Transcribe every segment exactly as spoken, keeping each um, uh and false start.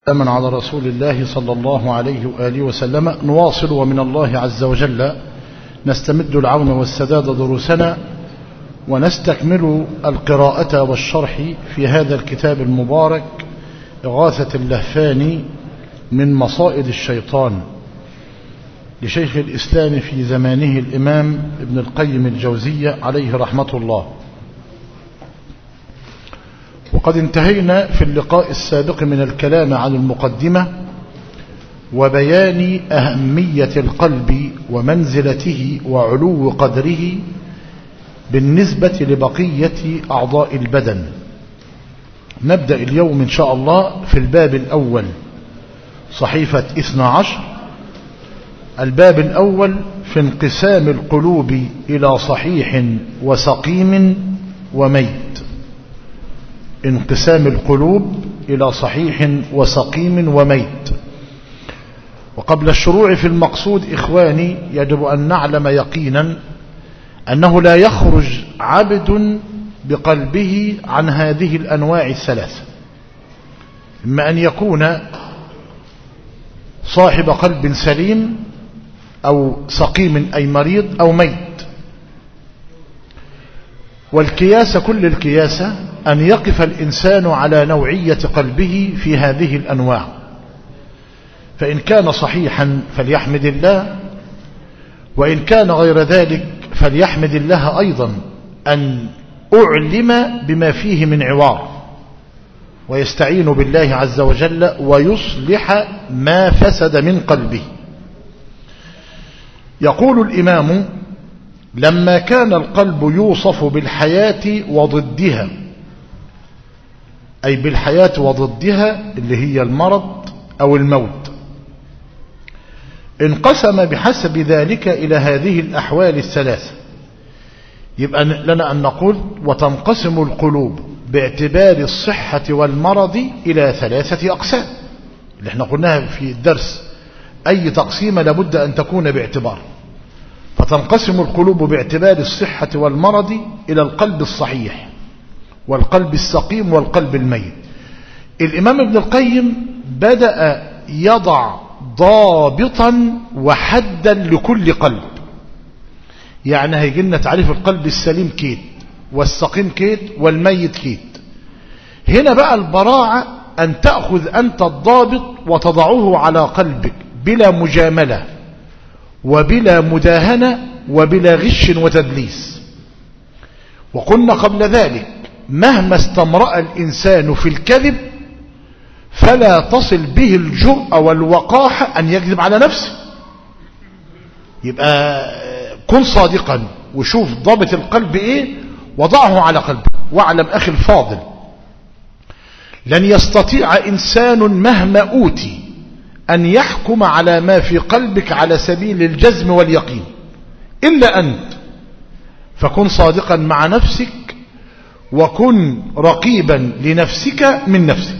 من على رسول الله صلى الله عليه وآله وسلم. نواصل ومن الله عز وجل نستمد العون والسداد دروسنا ونستكمل القراءة والشرح في هذا الكتاب المبارك إغاثة اللهفان من مصائد الشيطان لشيخ الإسلام في زمانه الإمام ابن القيم الجوزية عليه رحمة الله. وقد انتهينا في اللقاء السابق من الكلام عن المقدمة وبيان أهمية القلب ومنزلته وعلو قدره بالنسبة لبقية أعضاء البدن. نبدأ اليوم إن شاء الله في الباب الأول، صحيفة اثنى عشر. الباب الأول في انقسام القلوب إلى صحيح وسقيم وميت. انقسام القلوب إلى صحيح وسقيم وميت. وقبل الشروع في المقصود إخواني يجب أن نعلم يقينا أنه لا يخرج عبد بقلبه عن هذه الأنواع الثلاثة، إما أن يكون صاحب قلب سليم أو سقيم أي مريض أو ميت. والكياس كل الكياسة أن يقف الإنسان على نوعية قلبه في هذه الأنواع، فإن كان صحيحا فليحمد الله، وإن كان غير ذلك فليحمد الله أيضا أن أعلم بما فيه من عوار، ويستعين بالله عز وجل ويصلح ما فسد من قلبه. يقول الإمام: لما كان القلب يوصف بالحياة وضدها، أي بالحياة وضدها اللي هي المرض أو الموت، انقسم بحسب ذلك إلى هذه الأحوال الثلاثة. يبقى لنا أن نقول: وتنقسم القلوب باعتبار الصحة والمرض إلى ثلاثة أقسام، اللي احنا قلناها في الدرس. أي تقسيم لابد أن تكون باعتبار. فتنقسم القلوب باعتبار الصحة والمرض إلى القلب الصحيح والقلب السقيم والقلب الميت. الإمام ابن القيم بدأ يضع ضابطا وحدا لكل قلب. يعني هيجي لنا تعريف القلب السليم كيت، والسقيم كيت، والميت كيت. هنا بقى البراعة أن تأخذ أنت الضابط وتضعه على قلبك بلا مجاملة وبلا مداهنة وبلا غش وتدليس. وقلنا قبل ذلك: مهما استمرأ الإنسان في الكذب فلا تصل به الجرأة والوقاحة أن يكذب على نفسه. يبقى كن صادقا وشوف ضابط القلب إيه وضعه على قلبك. واعلم أخي الفاضل: لن يستطيع إنسان مهما أوتي أن يحكم على ما في قلبك على سبيل الجزم واليقين إلا أنت. فكن صادقا مع نفسك وكن رقيبا لنفسك من نفسك.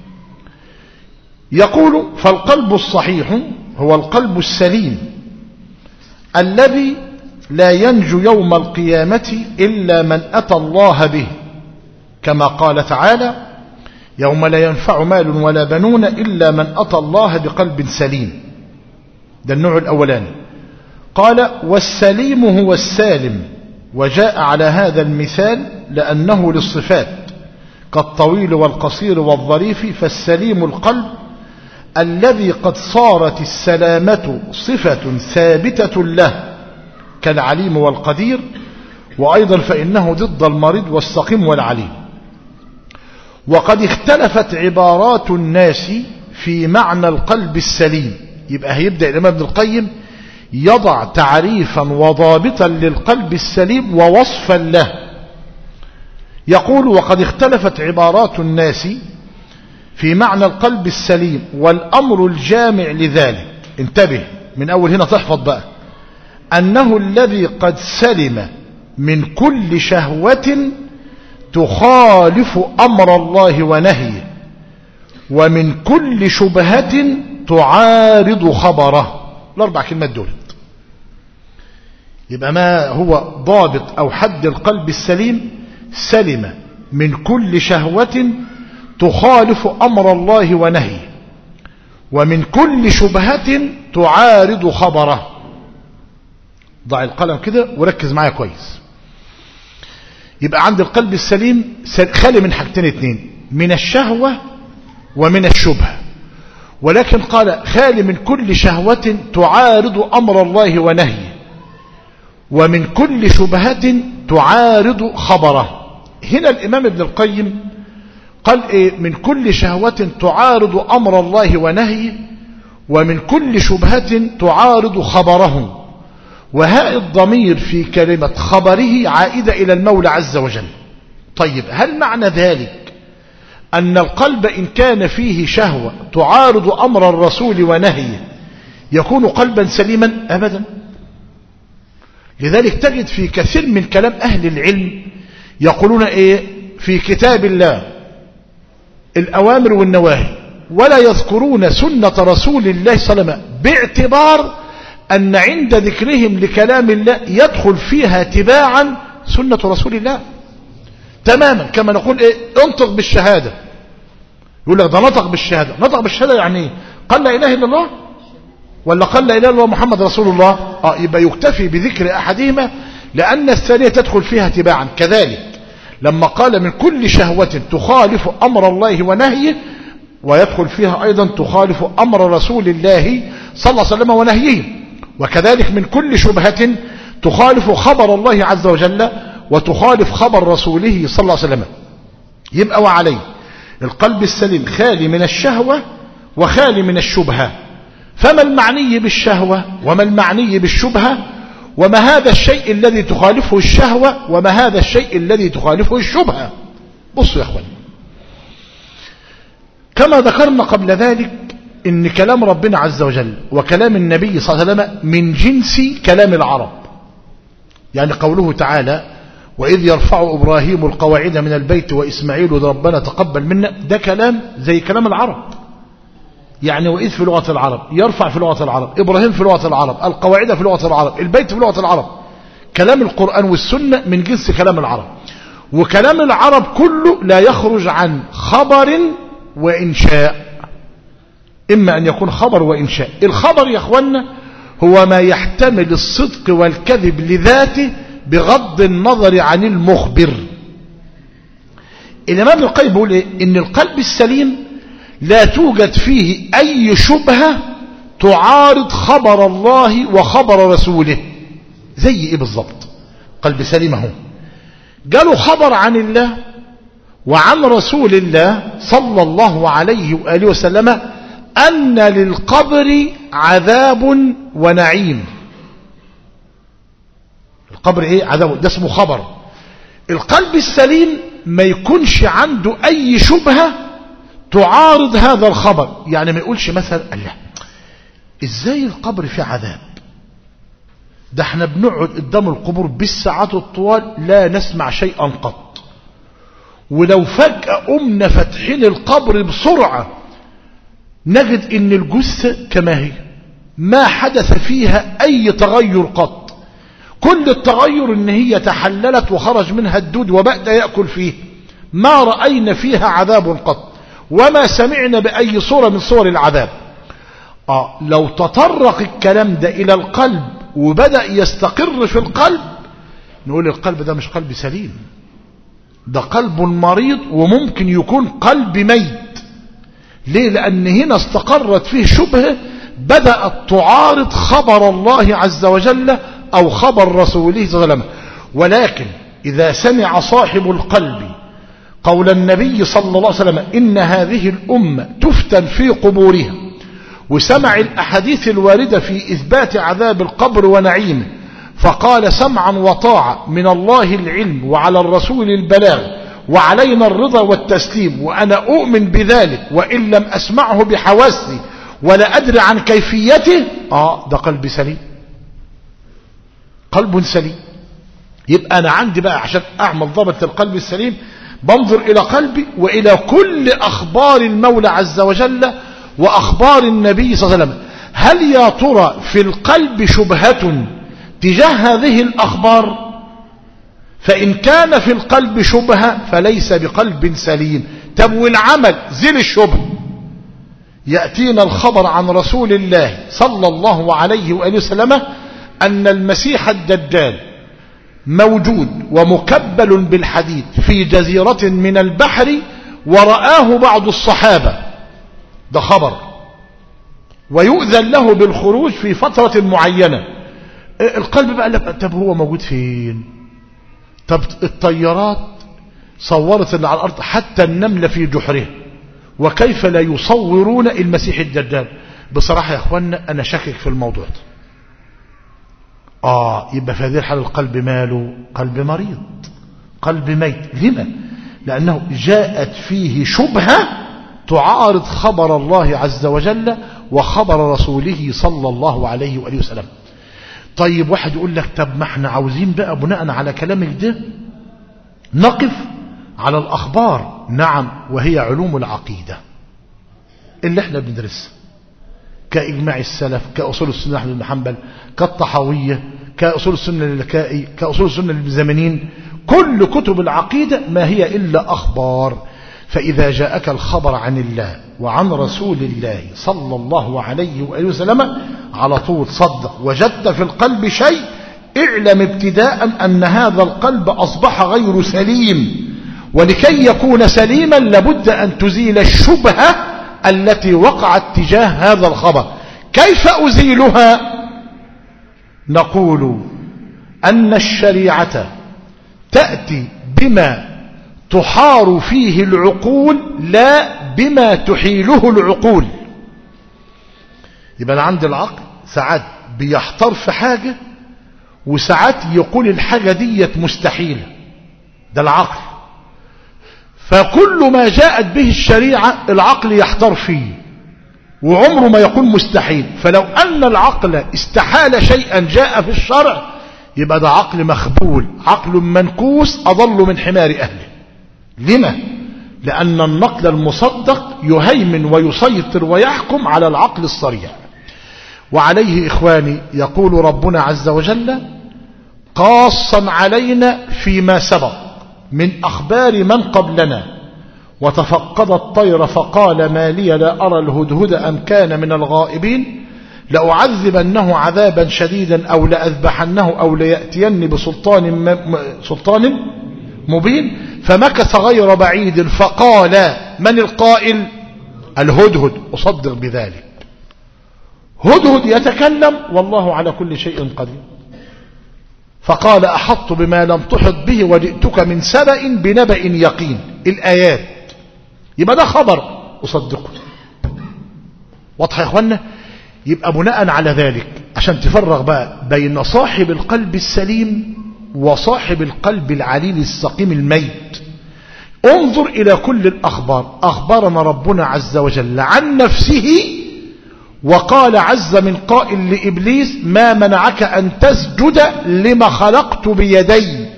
يقول: فالقلب الصحيح هو القلب السليم الذي لا ينجو يوم القيامة إلا من أتى الله به، كما قال تعالى: يوم لا ينفع مال ولا بنون إلا من أتى الله بقلب سليم. ده النوع الأولاني. قال: والسليم هو السالم، وجاء على هذا المثال لأنه للصفات كالطويل والقصير والظريف. فالسليم القلب الذي قد صارت السلامة صفة ثابتة له كالعليم والقدير، وأيضا فإنه ضد المريض والسقيم والعليم. وقد اختلفت عبارات الناس في معنى القلب السليم. يبقى هيبدأ الإمام ابن القيم يضع تعريفا وضابطا للقلب السليم ووصفا له. يقول: وقد اختلفت عبارات الناس في معنى القلب السليم، والأمر الجامع لذلك، انتبه من أول هنا تحفظ بقى، أنه الذي قد سلم من كل شهوة تخالف أمر الله ونهيه، ومن كل شبهة تعارض خبره. الأربع كلمات دول. يبقى ما هو ضابط أو حد القلب السليم؟ سلم من كل شهوة تخالف أمر الله ونهيه، ومن كل شبهة تعارض خبره. ضع القلم كده وركز معايا كويس. يبقى عند القلب السليم خالي من حاجتين اتنين، من الشهوة ومن الشبهة، ولكن قال خالي من كل شهوة تعارض أمر الله ونهيه، ومن كل شبهة تعارض خبره. هنا الإمام ابن القيم قال إيه؟ من كل شهوة تعارض أمر الله ونهيه، ومن كل شبهة تعارض خبره. وهاء الضمير في كلمة خبره عائدة إلى المولى عز وجل. طيب هل معنى ذلك أن القلب إن كان فيه شهوة تعارض أمر الرسول ونهيه يكون قلبا سليما؟ أبدا. لذلك تجد في كثير من كلام أهل العلم يقولون إيه في كتاب الله الأوامر والنواهي، ولا يذكرون سنة رسول الله صلى الله عليه وسلم، باعتبار أن عند ذكرهم لكلام الله يدخل فيها تباعا سنة رسول الله تماما. كما نقول إيه انطق بالشهادة، يقول لك ده نطق بالشهادة. نطق بالشهادة يعني إيه؟ قال لا إله إلا الله ولا قال لا إله إلا الله محمد رسول الله؟ آه يبقى يكتفي بذكر أحدهما لأن الثانية تدخل فيها تباعا. كذلك لما قال من كل شهوة تخالف أمر الله ونهيه، ويدخل فيها أيضا تخالف أمر رسول الله صلى الله عليه وسلم ونهيه. وكذلك من كل شبهة تخالف خبر الله عز وجل وتخالف خبر رسوله صلى الله عليه وسلم. يبقى وعليه القلب السليم خالي من الشهوة وخالي من الشبهة. فما المعني بالشهوة وما المعني بالشبهة، وما هذا الشيء الذي تخالفه الشهوة وما هذا الشيء الذي تخالفه الشبهة؟ بصوا يا أخوان، كما ذكرنا قبل ذلك إن كلام ربنا عز وجل وكلام النبي صلى الله عليه وسلم من جنس كلام العرب. يعني قوله تعالى وإذ يرفع إبراهيم القواعد من البيت وإسماعيل ربنا تقبل منا، ده كلام زي كلام العرب. يعني وإذ في لغة العرب، يرفع في لغة العرب، إبراهيم في لغة العرب، القواعد في لغة العرب، البيت في لغة العرب. كلام القرآن والسنة من جنس كلام العرب. وكلام العرب كله لا يخرج عن خبر وإنشاء، إما أن يكون خبر وإنشاء. الخبر يا أخوانا هو ما يحتمل الصدق والكذب لذاته بغض النظر عن المخبر. الإمام ابن القيم بيقول إيه؟ إن القلب السليم لا توجد فيه أي شبهة تعارض خبر الله وخبر رسوله. زي إيه بالضبط؟ قلب سليم اهو قالوا خبر عن الله وعن رسول الله صلى الله عليه وآله وسلم أن للقبر عذاب ونعيم. القبر إيه؟ عذاب، ده اسمه خبر. القلب السليم ما يكونش عنده أي شبهة تعارض هذا الخبر. يعني ما يقولش مثلا الله إزاي القبر فيه عذاب؟ ده احنا بنقعد قدام القبور بالساعات الطوال لا نسمع شيئا قط، ولو فجأة قمنا فاتحين القبر بسرعة نجد ان الجثة كما هي ما حدث فيها اي تغير قط. كل التغير ان هي تحللت وخرج منها الدود وبدأ يأكل فيه. ما رأينا فيها عذاب قط وما سمعنا بأي صورة من صور العذاب. آه لو تطرق الكلام ده إلى القلب وبدأ يستقر في القلب نقول القلب ده مش قلب سليم، ده قلب مريض وممكن يكون قلب ميت. ليه؟ لأن هنا استقرت فيه شبهة بدأت تعارض خبر الله عز وجل أو خبر رسوله صلى الله عليه وسلم. ولكن إذا سمع صاحب القلب قول النبي صلى الله عليه وسلم إن هذه الأمة تفتن في قبورها، وسمع الأحاديث الواردة في إثبات عذاب القبر ونعيمه، فقال سمعا وطاعة من الله العلم وعلى الرسول البلاغ وعلينا الرضا والتسليم وأنا أؤمن بذلك وإن لم أسمعه بحواسي ولا أدري عن كيفيته، آه ده قلب سليم، قلب سليم. يبقى أنا عندي بقى عشان أعمل ضبط القلب السليم بنظر إلى قلبي وإلى كل أخبار المولى عز وجل وأخبار النبي صلى الله عليه وسلم. هل يا ترى في القلب شبهة تجاه هذه الأخبار؟ فإن كان في القلب شبهة فليس بقلب سليم. طب والعمل زل الشبهة، يأتينا الخبر عن رسول الله صلى الله عليه وآله وسلم أن المسيح الدجال موجود ومكبل بالحديد في جزيرة من البحر ورآه بعض الصحابة، ده خبر، ويؤذن له بالخروج في فترة معينة. القلب بقى لك طب هو موجود فين؟ طب الطيارات صورت اللي على الأرض حتى النملة في جحره، وكيف لا يصورون المسيح الدجال؟ بصراحة يا أخوانا أنا شاكك في الموضوع ده. آه يبقى في هذه الحالة القلب ماله؟ قلب مريض، قلب ميت. لما؟ لأنه جاءت فيه شبهة تعارض خبر الله عز وجل وخبر رسوله صلى الله عليه وآله وسلم. طيب واحد يقول لك طب ما احنا عاوزين بقى بناء على كلامك ده نقف على الأخبار. نعم، وهي علوم العقيدة اللي احنا بندرسها كإجماع السلف، كأصول السنة أحمد بن حنبل، كالطحاوية، كأصول السنة للكائي، كأصول السنة للزمنين. كل كتب العقيدة ما هي إلا أخبار. فإذا جاءك الخبر عن الله وعن رسول الله صلى الله عليه وآله وسلم على طول صدق. وجدت في القلب شيء اعلم ابتداء أن هذا القلب أصبح غير سليم، ولكي يكون سليما لابد أن تزيل الشبهة التي وقعت تجاه هذا الخبر. كيف أزيلها؟ نقول أن الشريعة تأتي بما تحار فيه العقول لا بما تحيله العقول. يبقى عند العقل ساعات بيحتار في حاجة وساعات يقول الحاجة ديت مستحيلة، ده العقل. فكل ما جاءت به الشريعة العقل يحتار فيه وعمره ما يكون مستحيل. فلو أن العقل استحال شيئا جاء في الشرع يبقى ده عقل مخبول، عقل منكوس أضل من حمار أهله. لما؟ لأن النقل المصدق يهيمن ويسيطر ويحكم على العقل الصريح. وعليه إخواني يقول ربنا عز وجل قاصا علينا فيما سبق من أخبار من قبلنا وتفقد الطير فقال ما لي لا أرى الهدهد أم كان من الغائبين لأعذبنه عذابا شديدا أو لأذبحنه أو ليأتيني بسلطان سلطان مبين. فمكث غير بعيد فقال من القائل؟ الهدهد. أصدق بذلك. هدهد يتكلم والله على كل شيء قدير. فقال أحط بما لم تحط به وجئتك من سبأ بنبأ يقين. الآيات يبقى ده خبر أصدقه. واضح يا أخوانا؟ يبقى بناء على ذلك عشان تفرغ بقى بين صاحب القلب السليم وصاحب القلب العليل السقيم الميت، انظر إلى كل الأخبار. أخبرنا ربنا عز وجل عن نفسه وقال عز من قائل لإبليس ما منعك أن تسجد لما خلقت بيدي.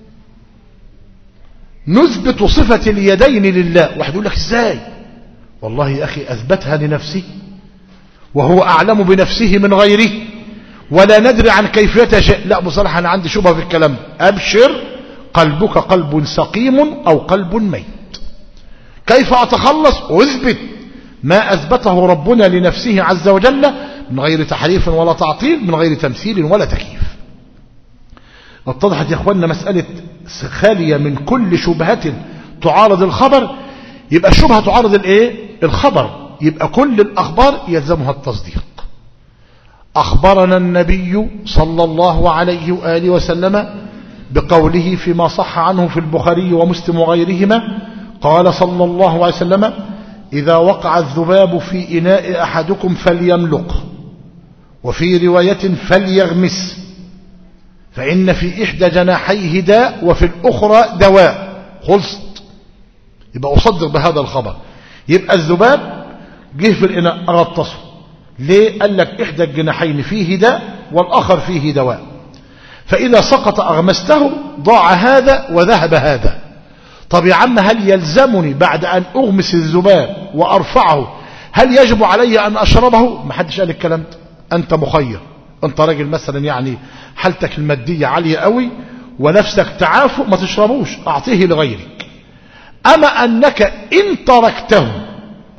نثبت صفة اليدين لله. واحد يقول لك ازاي؟ والله يا أخي أثبتها لنفسه وهو أعلم بنفسه من غيره ولا ندري عن كيفية شيء. لا بصراحة أنا عندي شبهة في الكلام. أبشر، قلبك قلب سقيم أو قلب ميت. كيف أتخلص؟ أثبت ما أثبته ربنا لنفسه عز وجل من غير تحريف ولا تعطيل، من غير تمثيل ولا تكييف. اتضحت يا أخوانا مسألة خالية من كل شبهة تعارض الخبر. يبقى الشبهة تعارض الايه؟ الخبر. يبقى كل الأخبار يلزمها التصديق. أخبرنا النبي صلى الله عليه وآله وسلم بقوله فيما صح عنه في البخاري ومسلم وغيرهما قال صلى الله عليه وسلم إذا وقع الذباب في إناء أحدكم فليملق، وفي رواية فليغمس، فإن في إحدى جناحيه داء وفي الأخرى دواء. خلصت. يبقى أصدق بهذا الخبر. يبقى الذباب جه في الإناء أغطسه. ليه؟ قال لك إحدى الجناحين فيه داء والآخر فيه دواء، فإذا سقط أغمسته ضاع هذا وذهب هذا. طب يا عم هل يلزمني بعد أن أغمس الذباب وأرفعه هل يجب علي أن أشربه؟ ما حدش قال الكلام ده. أنت مخير. أنت راجل مثلا يعني حالتك المادية عالية قوي ونفسك تعافوا ما تشربوش، أعطيه لغيرك. أما أنك إن تركته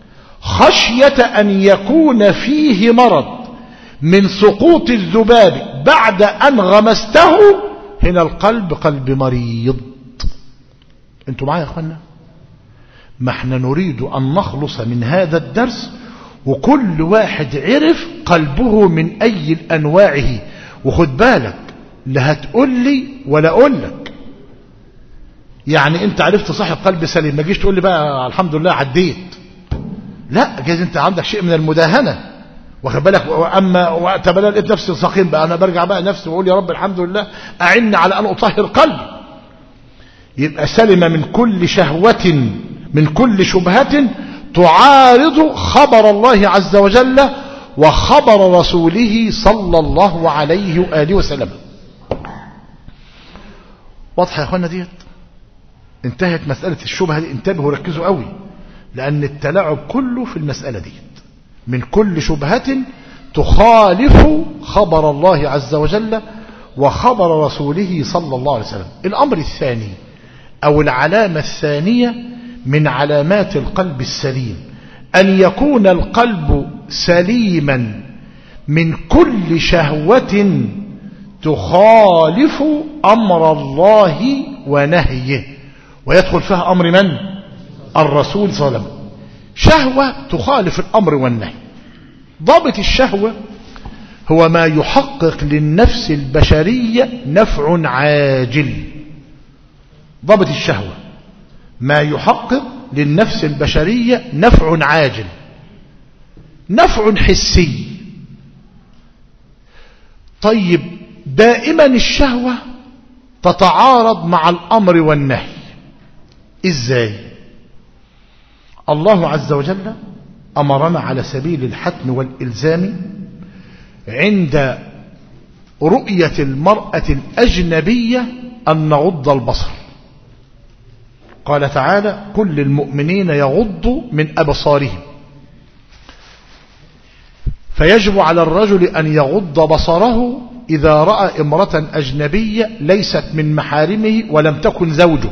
خشية أن يكون فيه مرض من سقوط الذباب بعد أن غمسته، هنا القلب قلب مريض. انتوا معايا يا اخوانا؟ ما احنا نريد أن نخلص من هذا الدرس وكل واحد عرف قلبه من أي أنواعه. وخد بالك، لا هتقول لي ولا أقول لك. يعني انت عرفت صاحب قلب سليم، ما جيش تقول لي بقى الحمد لله عديت. لا، جايز انت عندك شيء من المداهنة، واخد بالك. واما وقت بلا لقيت نفسي سقيم بقى، انا برجع بقى نفسي واقول يا رب الحمد لله اعني على ان اطهر قلبي. يبقى سلم من كل شهوة، من كل شبهة تعارض خبر الله عز وجل وخبر رسوله صلى الله عليه وآله وسلم. واضح يا اخوانا ديت؟ انتهت مسألة الشبهة دي. انتبهوا ركزوا قوي، لأن التلاعب كله في المسألة دي. من كل شبهة تخالف خبر الله عز وجل وخبر رسوله صلى الله عليه وسلم. الأمر الثاني أو العلامة الثانية من علامات القلب السليم أن يكون القلب سليما من كل شهوة تخالف أمر الله ونهيه، ويدخل فيها أمر من؟ الرسول صلى الله عليه وسلم. شهوة تخالف الأمر والنهي. ضابط الشهوة هو ما يحقق للنفس البشرية نفع عاجل. ضابط الشهوة ما يحقق للنفس البشرية نفع عاجل، نفع حسي. طيب، دائما الشهوة تتعارض مع الأمر والنهي. إزاي؟ الله عز وجل أمرنا على سبيل الحتم والإلزام عند رؤية المرأة الأجنبية أن نغض البصر. قال تعالى: كل المؤمنين يغضوا من أبصارهم. فيجب على الرجل أن يغض بصره إذا رأى امرأة أجنبية ليست من محارمه ولم تكن زوجه.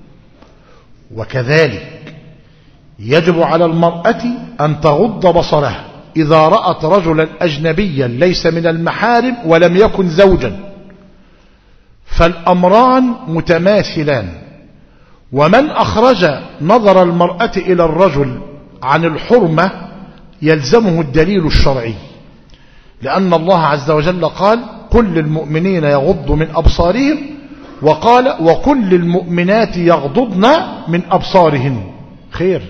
وكذلك يجب على المرأة أن تغض بصرها إذا رأت رجلا أجنبيا ليس من المحارم ولم يكن زوجا. فالأمران متماثلان. ومن أخرج نظر المرأة إلى الرجل عن الحرمة يلزمه الدليل الشرعي، لأن الله عز وجل قال: كل المؤمنين يغضوا من أبصارهم، وقال: وكل المؤمنات يغضضن من أبصارهن. خير.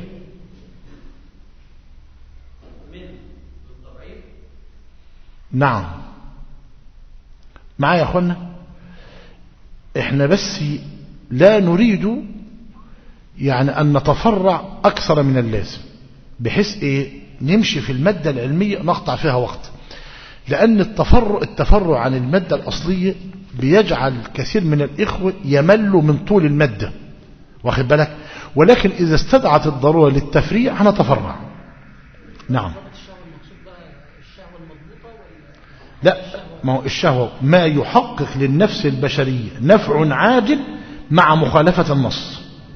نعم معايا يا أخوانا؟ احنا بس لا نريد يعني أن نتفرع أكثر من اللازم، بحيث إيه نمشي في المادة العلمية نقطع فيها وقت، لأن التفرع, التفرع عن المادة الأصلية بيجعل كثير من الإخوة يملوا من طول المادة، واخد بالك. ولكن إذا استدعت الضرورة للتفريع هنتفرع. نعم. لا، ما هو الشهوة ما يحقق للنفس البشرية نفع عاجل مع مخالفة النص.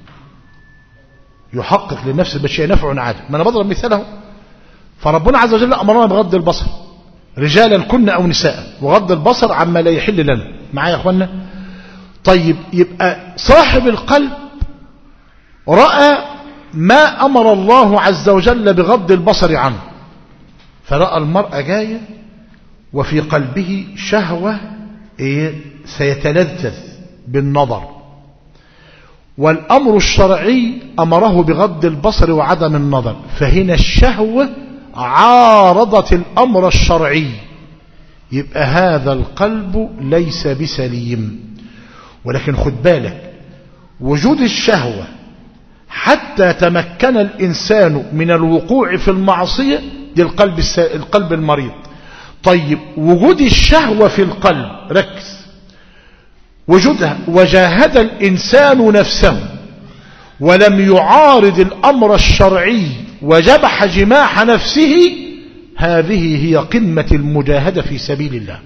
يحقق للنفس البشرية نفع عاجل. ما أنا بضرب مثاله. فربنا عز وجل أمرنا بغض البصر، رجالا كن أو نساء، وغض البصر عما لا يحل لنا. معايا يا أخوانا؟ طيب، يبقى صاحب القلب رأى ما أمر الله عز وجل بغض البصر عنه، فرأى المرأة جاية وفي قلبه شهوة إيه سيتلذذ بالنظر، والأمر الشرعي أمره بغض البصر وعدم النظر، فهنا الشهوة عارضت الأمر الشرعي. يبقى هذا القلب ليس بسليم. ولكن خد بالك، وجود الشهوة حتى تمكن الإنسان من الوقوع في المعصية دي القلب, القلب المريض. طيب، وجود الشهوة في القلب، ركز، وجودها وجاهد الإنسان نفسه ولم يعارض الأمر الشرعي وجبح جماح نفسه، هذه هي قمة المجاهدة في سبيل الله.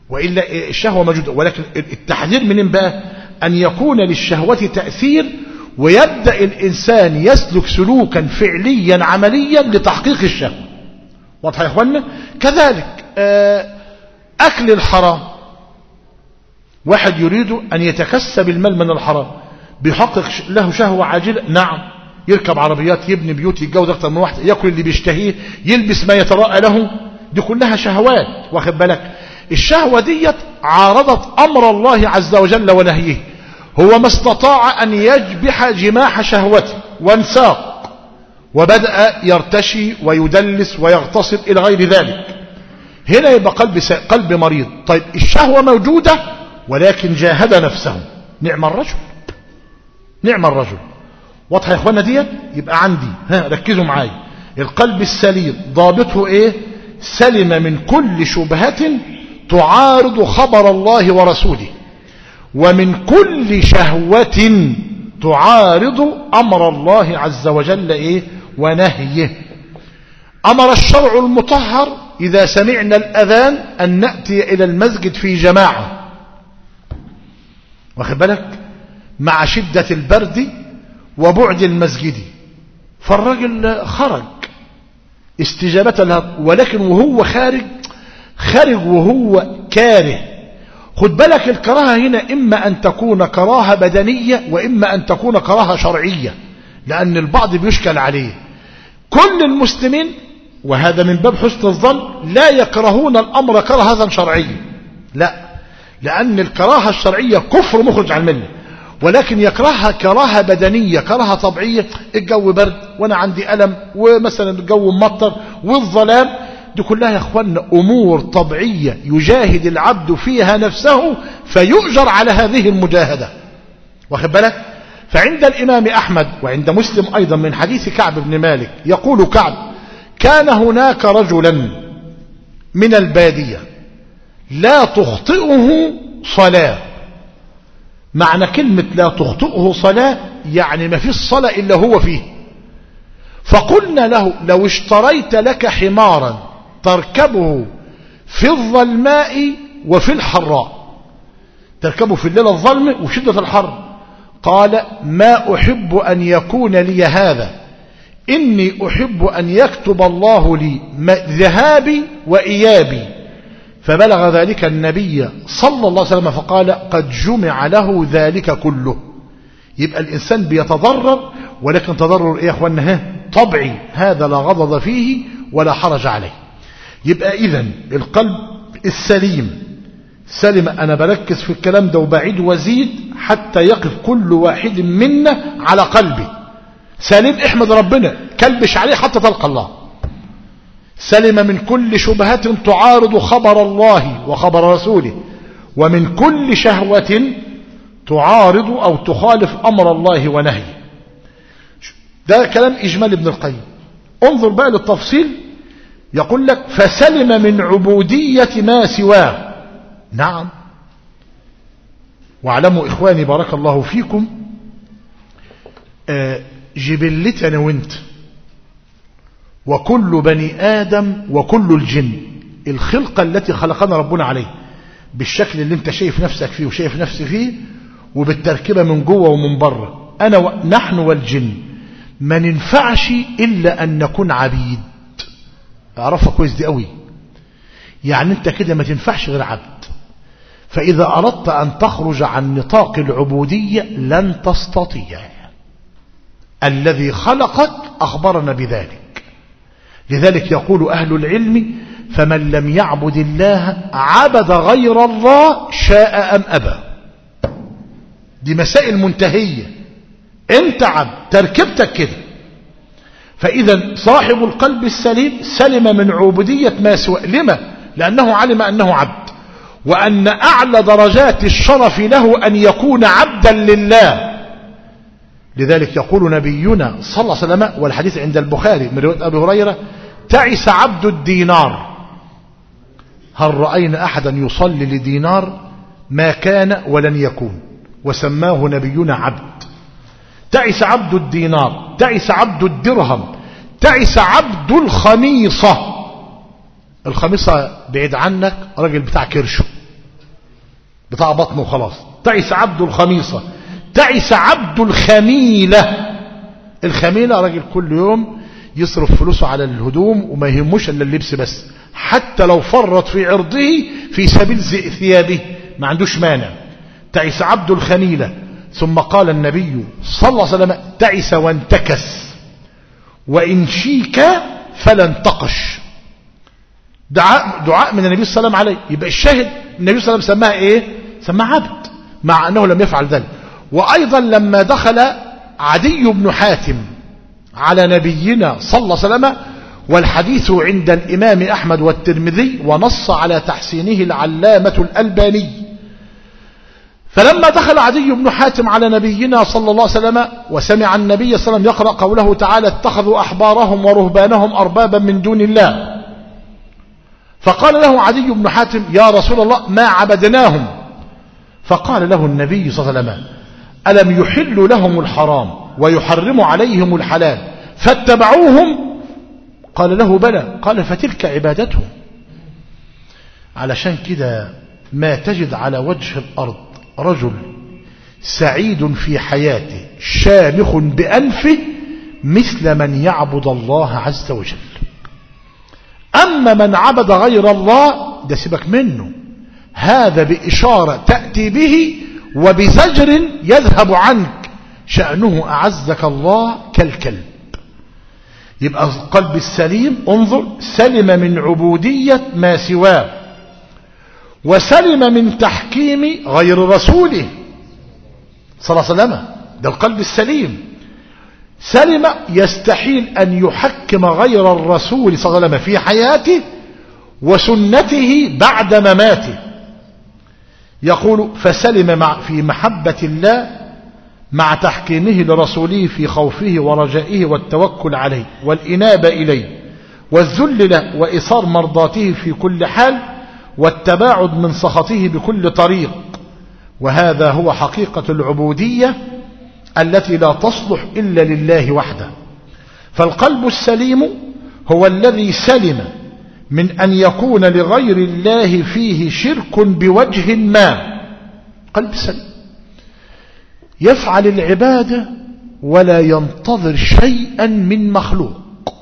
وإلا الشهوة موجودة، ولكن التحذير منين بقى؟ أن يكون للشهوة تأثير ويبدأ الإنسان يسلك سلوكا فعليا عمليا لتحقيق الشهوة. واضح يا إخوانا؟ كذلك أكل الحرام، واحد يريد أن يتكسب المال من الحرام بيحقق له شهوة عاجلة، نعم، يركب عربيات، يبني بيوت، يتجوز أكثر من واحد، يأكل اللي بيشتهيه، يلبس ما يتراءى له، دي كلها شهوات. واخد بالك؟ الشهوة ديت عارضت أمر الله عز وجل ونهيه، هو ما استطاع أن يجبح جماح شهوته وانساق، وبدأ يرتشي ويدلس ويغتصب إلى غير ذلك. هنا يبقى قلب, قلب مريض. طيب الشهوة موجودة ولكن جاهد نفسه، نعم الرجل، نعم الرجل. واضح يا اخوانا ديت؟ يبقى عندي، ها ركزوا معايا، القلب السليم ضابطه ايه؟ سلم من كل شبهة تعارض خبر الله ورسوله، ومن كل شهوة تعارض أمر الله عز وجل إيه؟ ونهيه. أمر الشرع المطهر إذا سمعنا الأذان أن نأتي إلى المسجد في جماعة، واخد بالك؟ مع شدة البرد وبعد المسجد، فالرجل خرج استجابة لها، ولكن وهو خارج خارج وهو كاره. خد بالك الكراهة هنا إما أن تكون كراهة بدنية وإما أن تكون كراهة شرعية، لأن البعض بيشكل عليه. كل المسلمين، وهذا من باب حسن الظن، لا يكرهون الأمر كراهة شرعية، لا، لأن الكراهة الشرعية كفر مخرج عن الملة، ولكن يكرهها كراهة بدنية، كراهة طبيعية. الجو برد وأنا عندي ألم، ومثلا الجو ممطر والظلام، دي كلها يا اخوانا امور طبيعيه يجاهد العبد فيها نفسه فيؤجر على هذه المجاهده، واخد بالك؟ فعند الامام احمد وعند مسلم ايضا من حديث كعب بن مالك، يقول كعب: كان هناك رجلا من الباديه لا تخطئه صلاه. معنى كلمه لا تخطئه صلاه يعني ما فيش صلاه الا هو فيه. فقلنا له: لو اشتريت لك حمارا تركبه في الظلماء وفي الحراء، تركبه في الليل الظلم وشدة الحر، قال: ما أحب أن يكون لي هذا، إني أحب أن يكتب الله لي ذهابي وإيابي. فبلغ ذلك النبي صلى الله عليه وسلم فقال: قد جمع له ذلك كله. يبقى الإنسان بيتضرر، ولكن تضرر إيه يا أخوانا؟ طبعي، هذا لا غضض فيه ولا حرج عليه. يبقى إذن القلب السليم سلم. أنا بركز في الكلام ده وبعيد وزيد حتى يقف كل واحد منا على قلبه سليم. احمد ربنا، كلبش عليه حتى تلقى الله. سلم من كل شبهة تعارض خبر الله وخبر رسوله، ومن كل شهوة تعارض أو تخالف أمر الله ونهيه. ده كلام إجمال ابن القيم. انظر بقى للتفصيل، يقول لك: فسلم من عبودية ما سواه. نعم، واعلموا إخواني بارك الله فيكم، جبلتنا وانت وكل بني آدم وكل الجن، الخلقة التي خلقنا ربنا عليه بالشكل اللي انت شايف نفسك فيه وشايف نفسي فيه، وبالتركيبة من جوه ومن بره، أنا و... نحن والجن ما ننفعش إلا أن نكون عبيد. اعرفها كويس دي قوي، يعني انت كده ما تنفعش غير عبد. فإذا أردت أن تخرج عن نطاق العبودية لن تستطيع. الذي خلقك أخبرنا بذلك. لذلك يقول أهل العلم: فمن لم يعبد الله عبد غير الله شاء أم أبى. دي مسائل منتهية، انت عبد، تركبتك كده. فإذا صاحب القلب السليم سلم من عبودية ما سوى. لما؟ لأنه علم أنه عبد، وأن أعلى درجات الشرف له أن يكون عبدا لله. لذلك يقول نبينا صلى الله عليه وسلم، والحديث عند البخاري من رواية أبي هريرة: تعس عبد الدينار. هل رأينا أحدا يصلي لدينار؟ ما كان ولن يكون، وسماه نبينا عبد. تعس عبد الدينار، تعس عبد الدرهم، تعس عبد الخميصة. الخميصة بعيد عنك راجل بتاع كرشه، بتاع بطنه وخلاص. تعس عبد الخميصة، تعس عبد الخميلة. الخميلة راجل كل يوم يصرف فلوسه على الهدوم وما يهموش الا اللبس بس، حتى لو فرط في عرضه في سبيل ثيابه ما عندوش مانع. تعس عبد الخميلة. ثم قال النبي صلى الله عليه وسلم تعس وانتكس وإن شيك فلا انتقش. دعاء, دعاء من النبي صلى الله عليه وسلم عليه. يبقى الشاهد النبي صلى الله عليه وسلم سماها ايه؟ سماها عبد، مع انه لم يفعل ذلك. وايضا لما دخل عدي بن حاتم على نبينا صلى الله عليه وسلم، والحديث عند الامام احمد والترمذي، ونص على تحسينه العلامة الألباني. فلما دخل عدي بن حاتم على نبينا صلى الله عليه وسلم وسمع النبي صلى الله عليه وسلم يقرأ قوله تعالى اتخذوا أحبارهم ورهبانهم أربابا من دون الله، فقال له عدي بن حاتم يا رسول الله ما عبدناهم. فقال له النبي صلى الله عليه وسلم ألم يحل لهم الحرام ويحرم عليهم الحلال فاتبعوهم؟ قال له بلى. قال فتلك عبادتهم. علشان كده ما تجد على وجه الأرض رجل سعيد في حياته شامخ بأنفه مثل من يعبد الله عز وجل. أما من عبد غير الله ده سيبك منه، هذا بإشارة تأتي به وبزجر يذهب عنك، شأنه أعزك الله كالكلب. يبقى القلب السليم انظر سلم من عبودية ما سواه، وسلم من تحكيم غير رسوله صلى الله عليه وسلم. ده القلب السليم سلم، يستحيل أن يحكم غير الرسول صلى الله عليه وسلم في حياته وسنته بعد مماته. يقول فسلم مع في محبة الله مع تحكيمه لرسوله في خوفه ورجائه والتوكل عليه والإنابة إليه والذل له وإصار مرضاته في كل حال والتباعد من سخطه بكل طريق. وهذا هو حقيقة العبودية التي لا تصلح إلا لله وحده. فالقلب السليم هو الذي سلم من أن يكون لغير الله فيه شرك بوجه ما. قلب سليم يفعل العبادة ولا ينتظر شيئا من مخلوق،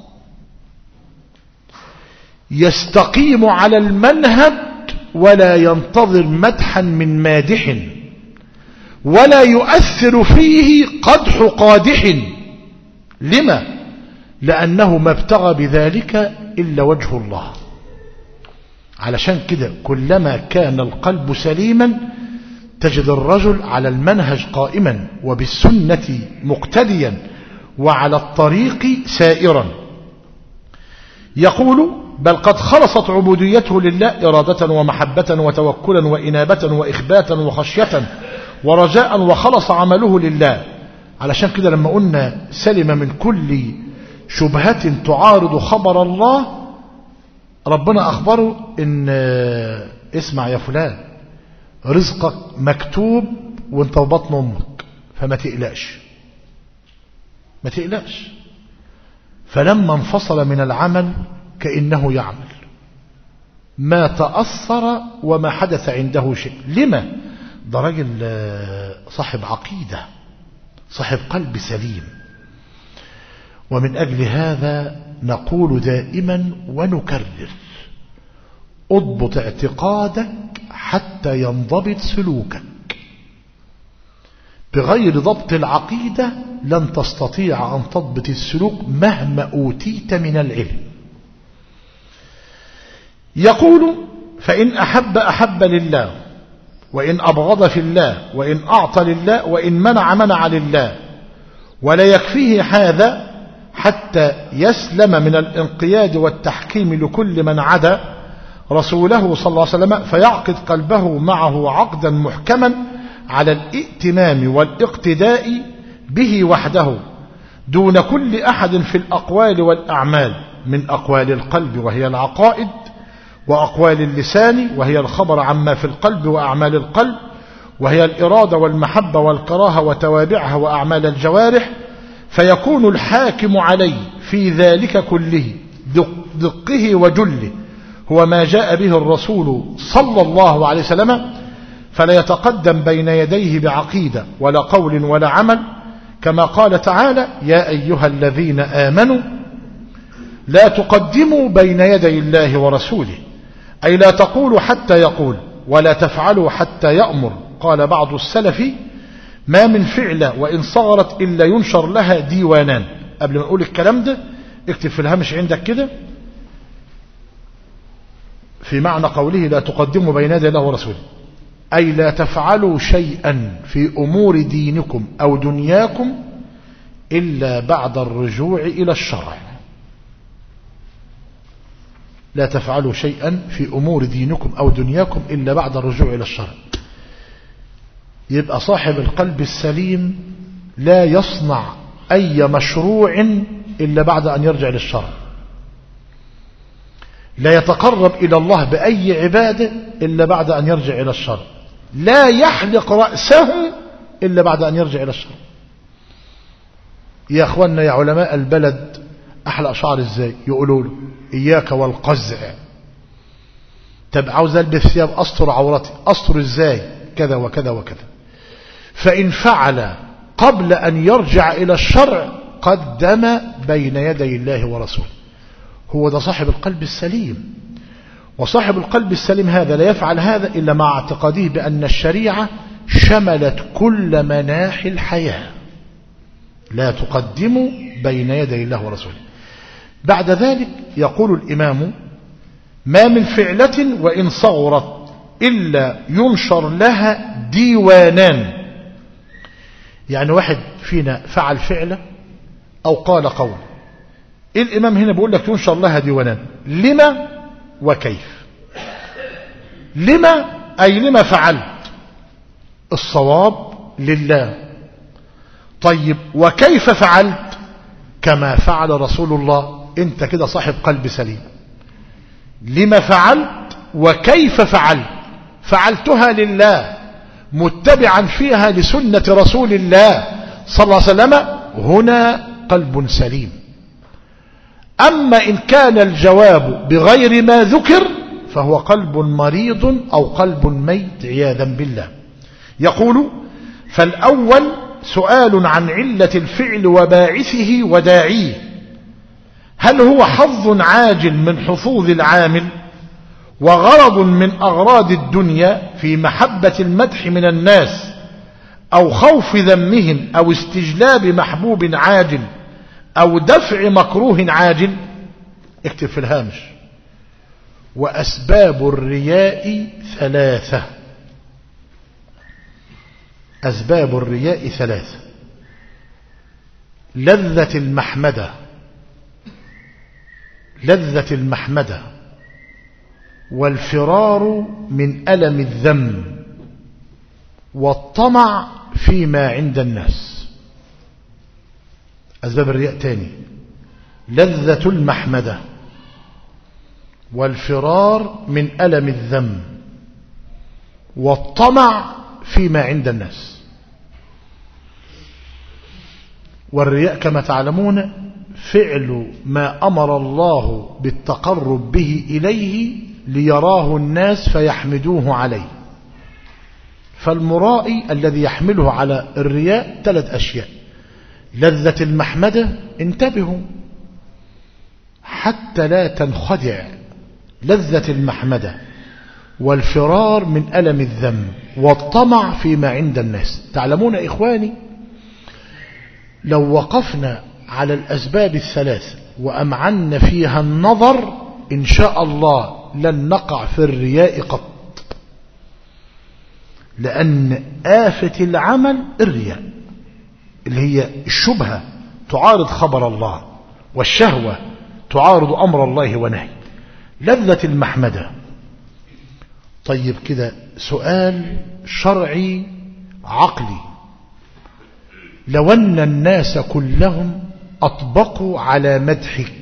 يستقيم على المنهج ولا ينتظر مدحا من مادح، ولا يؤثر فيه قدح قادح. لما؟ لأنه ما ابتغى بذلك إلا وجه الله. علشان كده كلما كان القلب سليما تجد الرجل على المنهج قائما وبالسنة مقتديا وعلى الطريق سائرا. يقول بل قد خلصت عبوديته لله إرادة ومحبة وتوكلا وإنابة وإخباتا وخشية ورجاء، وخلص عمله لله. علشان كده لما قلنا سلم من كل شبهة تعارض خبر الله، ربنا أخبره إن اسمع يا فلان رزقك مكتوب وانت في بطن أمك فما تقلقش ما تقلقش. فلما انفصل من العمل كأنه يعمل، ما تأثر وما حدث عنده شيء. لما؟ ده راجل صاحب عقيدة صاحب قلب سليم. ومن أجل هذا نقول دائما ونكرر اضبط اعتقادك حتى ينضبط سلوكك. بغير ضبط العقيدة لن تستطيع أن تضبط السلوك مهما أوتيت من العلم. يقول فإن أحب أحب لله، وإن أبغض في الله، وإن أعطى لله، وإن منع منع لله. ولا يكفيه هذا حتى يسلم من الانقياد والتحكيم لكل من عدا رسوله صلى الله عليه وسلم، فيعقد قلبه معه عقدا محكما على الائتمام والاقتداء به وحده دون كل أحد في الأقوال والأعمال، من أقوال القلب وهي العقائد، وأقوال اللسان وهي الخبر عما في القلب وأعمال القلب، وهي الإرادة والمحبة والكراهة وتوابعها وأعمال الجوارح. فيكون الحاكم عليه في ذلك كله دقه وجله هو ما جاء به الرسول صلى الله عليه وسلم، فلا يتقدم بين يديه بعقيدة ولا قول ولا عمل، كما قال تعالى: يا أيها الذين آمنوا لا تقدموا بين يدي الله ورسوله، أي لا تقولوا حتى يقول، ولا تفعلوا حتى يأمر. قال بعض السلف: ما من فعلة وإن صغرت إلا ينشر لها ديوانان. قبل ما نقول الكلام ده اكتب في الهامش عندك كده في معنى قوله لا تقدموا بين يدي الله ورسوله، أي لا تفعلوا شيئا في أمور دينكم أو دنياكم إلا بعد الرجوع إلى الشرع. لا تفعلوا شيئا في أمور دينكم أو دنياكم إلا بعد الرجوع إلى الشرع. يبقى صاحب القلب السليم لا يصنع أي مشروع إلا بعد أن يرجع للشرع، لا يتقرب إلى الله بأي عبادة إلا بعد أن يرجع إلى الشرع، لا يحلق رأسه إلا بعد أن يرجع إلى الشرع. يا أخوانا يا علماء البلد، أحلق شعر إزاي؟ يقولوا له إياك والقزع. طب عاوز ألبس ثياب أستر عورتي، أستر إزاي؟ كذا وكذا وكذا. فإن فعل قبل أن يرجع إلى الشرع قدم بين يدي الله ورسوله. هو ده صاحب القلب السليم. وصاحب القلب السليم هذا لا يفعل هذا إلا مع اعتقاده بأن الشريعة شملت كل مناحي الحياة. لا تقدموا بين يدي الله ورسوله. بعد ذلك يقول الإمام: ما من فعلة وإن صغرت إلا ينشر لها ديوانان. يعني واحد فينا فعل فعله أو قال قول، الإمام هنا بيقول لك ينشر لها ديوانان. لما وكيف؟ لما أي لما فعلت؟ الصواب لله. طيب وكيف فعلت؟ كما فعل رسول الله. انت كده صاحب قلب سليم. لما فعلت وكيف فعلت؟ فعلتها لله متبعا فيها لسنة رسول الله صلى الله عليه وسلم، هنا قلب سليم. أما إن كان الجواب بغير ما ذكر فهو قلب مريض أو قلب ميت عياذا بالله. يقول: فالأول سؤال عن علة الفعل وباعثه وداعيه، هل هو حظ عاجل من حظوظ العامل وغرض من أغراض الدنيا في محبة المدح من الناس أو خوف ذمهم أو استجلاب محبوب عاجل أو دفع مكروه عاجل؟ اكتب في الهامش: وأسباب الرياء ثلاثة. أسباب الرياء ثلاثة: لذة المحمدة، لذة المحمدة، والفرار من ألم الذم، والطمع فيما عند الناس. أسباب الرياء تاني: لذة المحمدة، والفرار من ألم الذم، والطمع فيما عند الناس. والرياء كما تعلمون فعل ما أمر الله بالتقرب به إليه ليراه الناس فيحمدوه عليه. فالمرائي الذي يحمله على الرياء ثلاث أشياء: لذة المحمدة، انتبهوا حتى لا تنخدع، لذة المحمدة، والفرار من ألم الذم، والطمع فيما عند الناس. تعلمون إخواني، لو وقفنا على الأسباب الثلاث وأمعنا فيها النظر إن شاء الله لن نقع في الرياء قط، لأن آفة العمل الرياء اللي هي الشبهة تعارض خبر الله، والشهوة تعارض أمر الله ونهي. لذة المحمدة. طيب كده سؤال شرعي عقلي: لو أن الناس كلهم أطبقوا على مدحك،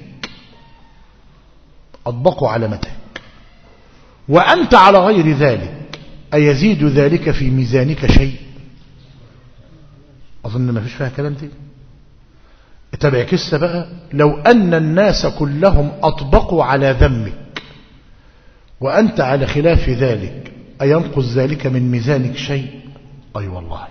أطبقوا على مدحك وأنت على غير ذلك، أيزيد ذلك في ميزانك شيء؟ أظن ما فيش فيها كلام دي. اتبع كسة بقى: لو أن الناس كلهم أطبقوا على ذمك وأنت على خلاف ذلك، أينقص ذلك من ميزانك شيء؟ أي أيوة والله.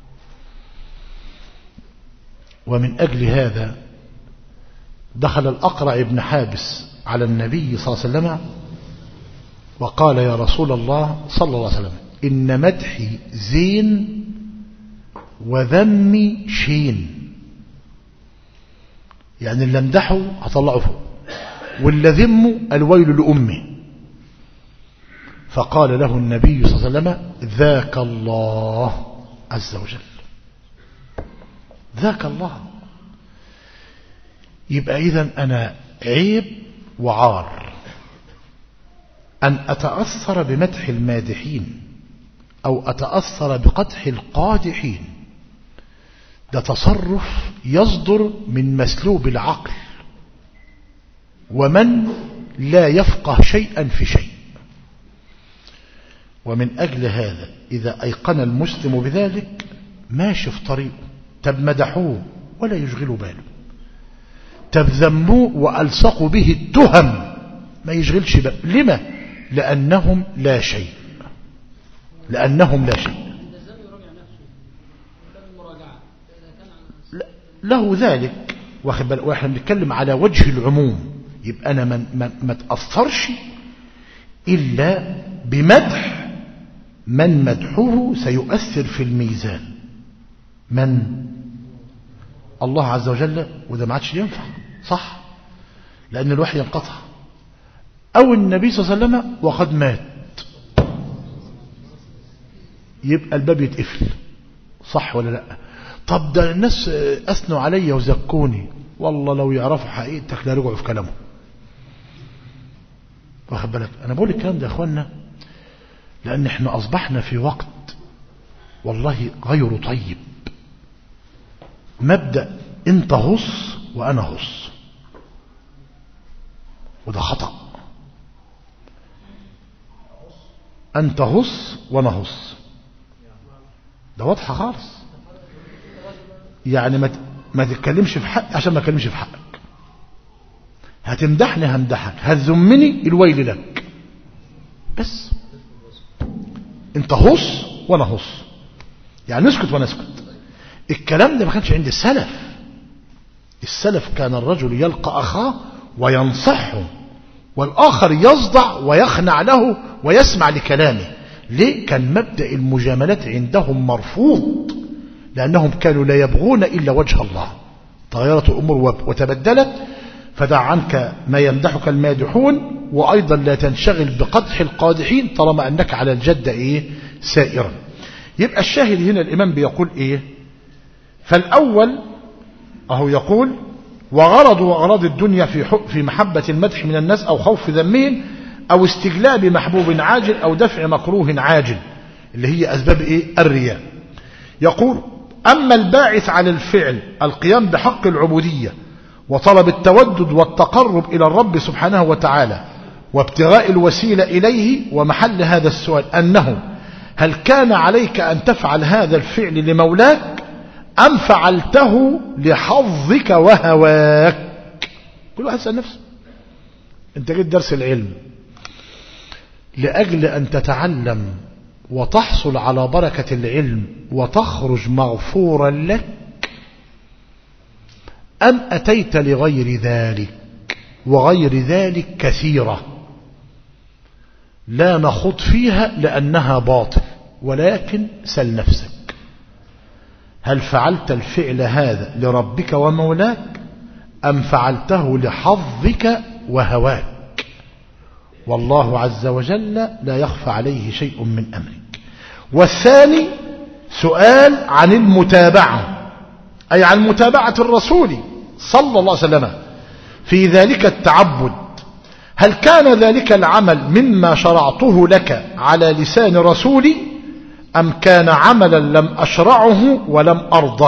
ومن أجل هذا دخل الأقرع بن حابس على النبي صلى الله عليه وسلم وقال يا رسول الله صلى الله عليه وسلم إن مدحي زين وذمي شين، يعني اللي امدحه هطلعه فوق واللي ذمه الويل لأمه. فقال له النبي صلى الله عليه وسلم ذاك الله عز وجل، ذاك الله. يبقى إذن أنا عيب وعار أن أتأثر بمدح المادحين أو أتأثر بقدح القادحين. ده تصرف يصدر من مسلوب العقل ومن لا يفقه شيئا في شيء. ومن أجل هذا إذا أيقن المسلم بذلك ماشي في طريقه، تب مدحوه ولا يشغلوا باله، تب ذموه وألصقوا به التهم ما يشغلش باله. لما؟ لأنهم لا شيء، لأنهم لا شيء له ذلك. واحنا بنتكلم على وجه العموم، يبقى أنا من ما, ما تأثرش إلا بمدح من مدحه سيؤثر في الميزان. من؟ الله عز وجل. وده ما عادش ينفع صح، لأن الوحي ينقطع. أو النبي صلى الله عليه وسلم وقد مات، يبقى الباب يتقفل صح ولا لا؟ طب ده الناس أثنوا علي وزكوني، والله لو يعرفوا حقيقتك لا رجعوا في كلامه. واخد بالك؟ أنا بقول الكلام ده يا أخوانا لأن احنا أصبحنا في وقت والله غير طيب. مبدأ انت هص وأنا هص، وده خطأ. أنت هص وأنا هص، ده واضحة خالص. يعني ما ما تتكلمش في حق عشان ما تتكلمش في حقك. هتمدحني همدحك، هتذمني الويل لك. بس انت هص وانا هص، يعني نسكت وانا اسكت. الكلام ده ما كانش عند السلف. السلف كان الرجل يلقى اخاه وينصحه والاخر يصدع ويخنع له ويسمع لكلامه. ليه؟ كان مبدأ المجاملات عندهم مرفوض، لأنهم كانوا لا يبغون إلا وجه الله. تغيرت الأمور وتبدلت، فدع عنك ما يمدحك المادحون، وأيضا لا تنشغل بقدح القادحين طالما أنك على الجدة إيه سائرا. يبقى الشاهد هنا الإمام بيقول إيه؟ فالأول أهو يقول وغرض وأغراض الدنيا في في محبة المدح من الناس أو خوف ذمهم أو استجلاب محبوب عاجل أو دفع مكروه عاجل، اللي هي أسباب إيه؟ الرياء. يقول أما الباعث على الفعل القيام بحق العبودية وطلب التودد والتقرب إلى الرب سبحانه وتعالى وابتغاء الوسيلة إليه، ومحل هذا السؤال أنه هل كان عليك أن تفعل هذا الفعل لمولاك أم فعلته لحظك وهواك؟ كل واحد يسأل نفسه. انت جيت درس العلم لأجل أن تتعلم وتحصل على بركة العلم وتخرج مغفورا لك، أم أتيت لغير ذلك؟ وغير ذلك كثيرة لا نخوض فيها لأنها باطل، ولكن سل نفسك هل فعلت الفعل هذا لربك ومولاك أم فعلته لحظك وهواك؟ والله عز وجل لا يخفى عليه شيء من أمرك. والثاني سؤال عن المتابعة، أي عن متابعة الرسول صلى الله عليه وسلم في ذلك التعبد. هل كان ذلك العمل مما شرعته لك على لسان رسولي أم كان عملا لم أشرعه ولم أرضه؟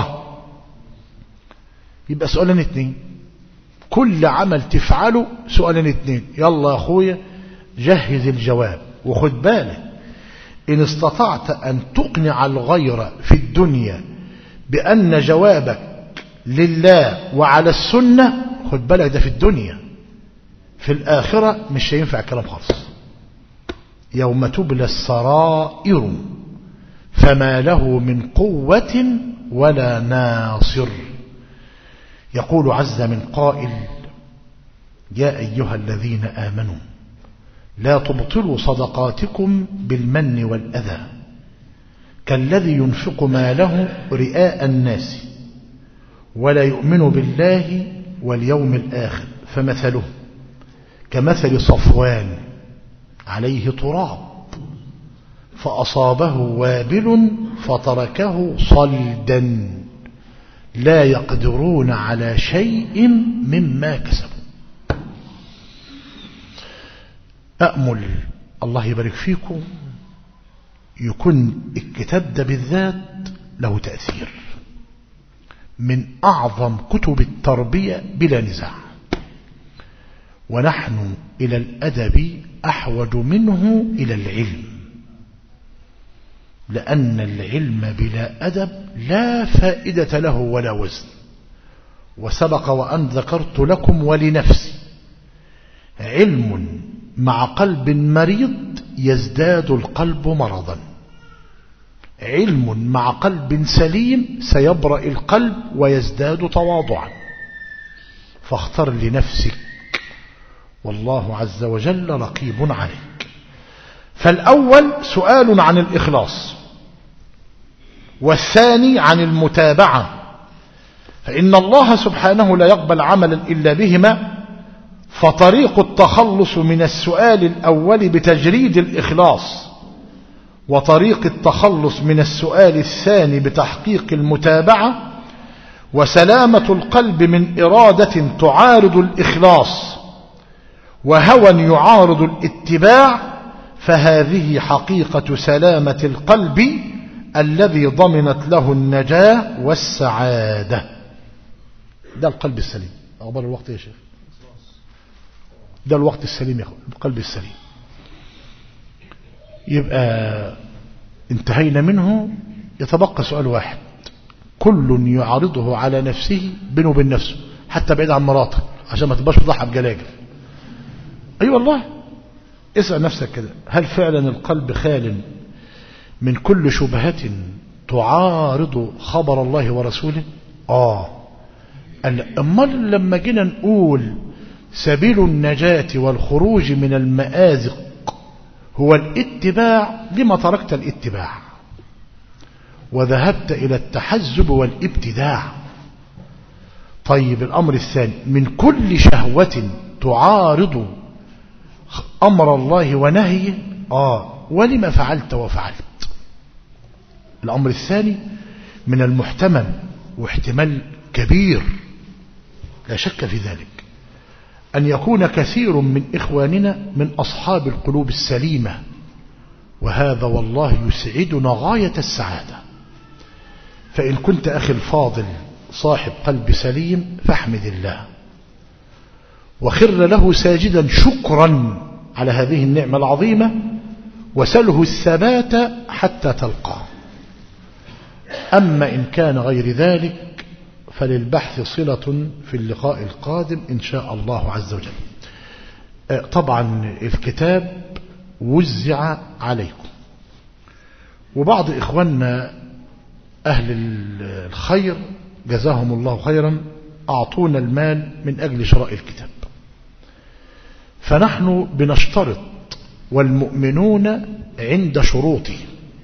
يبقى سؤالين اثنين، كل عمل تفعله سؤالين اثنين. يلا يا أخويا جهز الجواب، وخد بالك إن استطعت أن تقنع الغير في الدنيا بأن جوابك لله وعلى السنة، خد بالك ده في الدنيا، في الآخرة مش هينفع الكلام خالص. يوم تبلى السرائر فما له من قوة ولا ناصر. يقول عز من قائل: يا أيها الذين آمنوا لا تبطلوا صدقاتكم بالمن والأذى كالذي ينفق ماله رئاء الناس ولا يؤمن بالله واليوم الآخر فمثله كمثل صفوان عليه تراب فأصابه وابل فتركه صلدا لا يقدرون على شيء مما كسبوا. أأمل الله يبارك فيكم يكون الكتاب ده بالذات له تأثير، من أعظم كتب التربية بلا نزاع، ونحن إلى الأدب أحوج منه إلى العلم، لأن العلم بلا أدب لا فائدة له ولا وزن. وسبق وأن ذكرت لكم ولنفسي: علم مع قلب مريض يزداد القلب مرضا، علم مع قلب سليم سيبرأ القلب ويزداد تواضعا. فاختر لنفسك والله عز وجل رقيب عليك. فالأول سؤال عن الإخلاص، والثاني عن المتابعة، فإن الله سبحانه لا يقبل عملا إلا بهما. فطريق التخلص من السؤال الأول بتجريد الإخلاص، وطريق التخلص من السؤال الثاني بتحقيق المتابعة، وسلامة القلب من إرادة تعارض الإخلاص وهوى يعارض الاتباع، فهذه حقيقة سلامة القلب الذي ضمنت له النجاة والسعادة. ده القلب السليم. أخبار الوقت يا شيخ؟ ده الوقت السليم يا أخوة، القلب السليم. يبقى انتهينا منه. يتبقى سؤال واحد كل يعرضه على نفسه بينه وبين نفسه، حتى بعيد عن مراته عشان ما تبقاش فضحها بجلاجل. أي أيوة والله، اسأل نفسك كده: هل فعلا القلب خال من كل شبهة تعارض خبر الله ورسوله؟ آه أمال لما جينا نقول سبيل النجاة والخروج من المآزق هو الاتباع، لما تركت الاتباع وذهبت إلى التحزب والابتداع؟ طيب الأمر الثاني: من كل شهوة تعارض أمر الله ونهيه، آه ولما فعلت وفعلت؟ الأمر الثاني من المحتمل، واحتمال كبير لا شك في ذلك، أن يكون كثير من إخواننا من أصحاب القلوب السليمة، وهذا والله يسعدنا غاية السعادة. فإن كنت أخي الفاضل صاحب قلب سليم فاحمد الله وخر له ساجدا شكرا على هذه النعمة العظيمة، وسله الثبات حتى تلقاه. أما إن كان غير ذلك فللبحث صلة في اللقاء القادم إن شاء الله عز وجل. طبعا الكتاب وزع عليكم، وبعض إخواننا أهل الخير جزاهم الله خيرا أعطونا المال من أجل شراء الكتاب، فنحن بنشترط والمؤمنون عند شروطه.